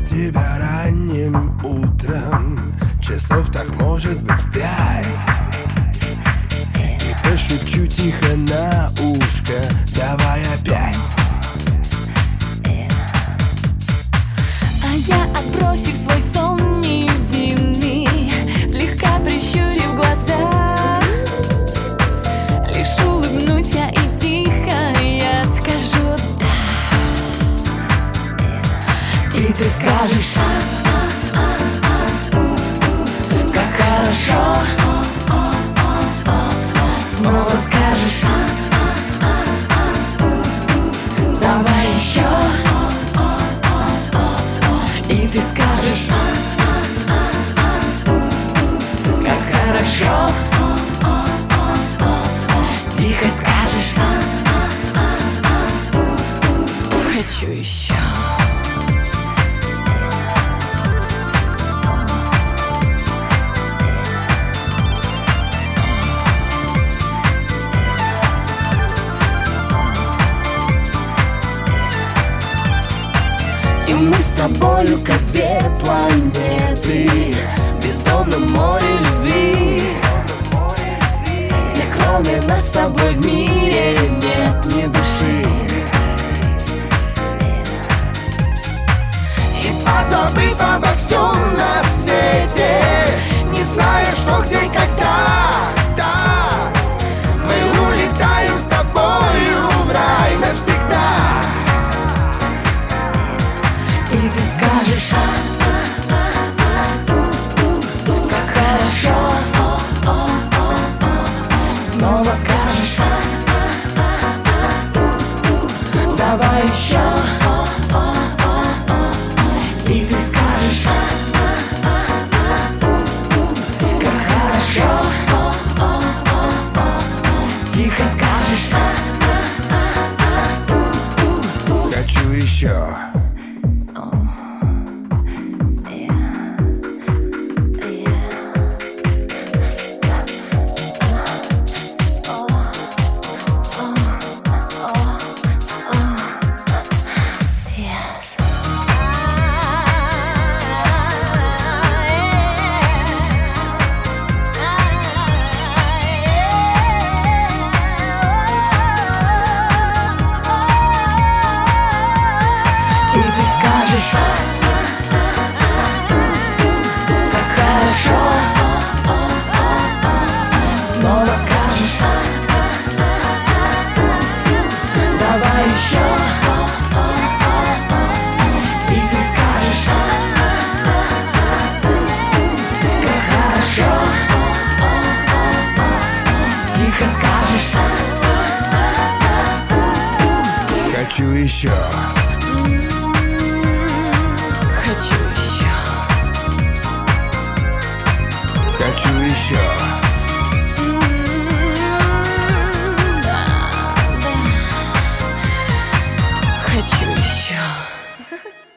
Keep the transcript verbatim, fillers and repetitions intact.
тебя ранним утром, часов так может быть в пять, и пошепчу тихо на ушко: давай опять. А я, отбросив свой сон невинный, слегка прищурив глаза, лишь улыбнусь я и тихо я скажу да. И ты скажешь: как хорошо. Снова скажешь: давай еще. И ты скажешь: как хорошо. Тихо скажешь: хочу еще. И мы с тобою как две планеты в бездонном море любви, где кроме нас с тобой в мире нет ни души. И позабыв обо всем на свете, не зная, что, где и когда, да, мы улетаем с тобою в рай навсегда. И ты скажешь: как хорошо. Снова скажешь: давай еще. И ты скажешь: как хорошо. Тихо скажешь: Хочу еще. Хочу еще. хочу еще. Хочу еще. Да, да. Хочу еще.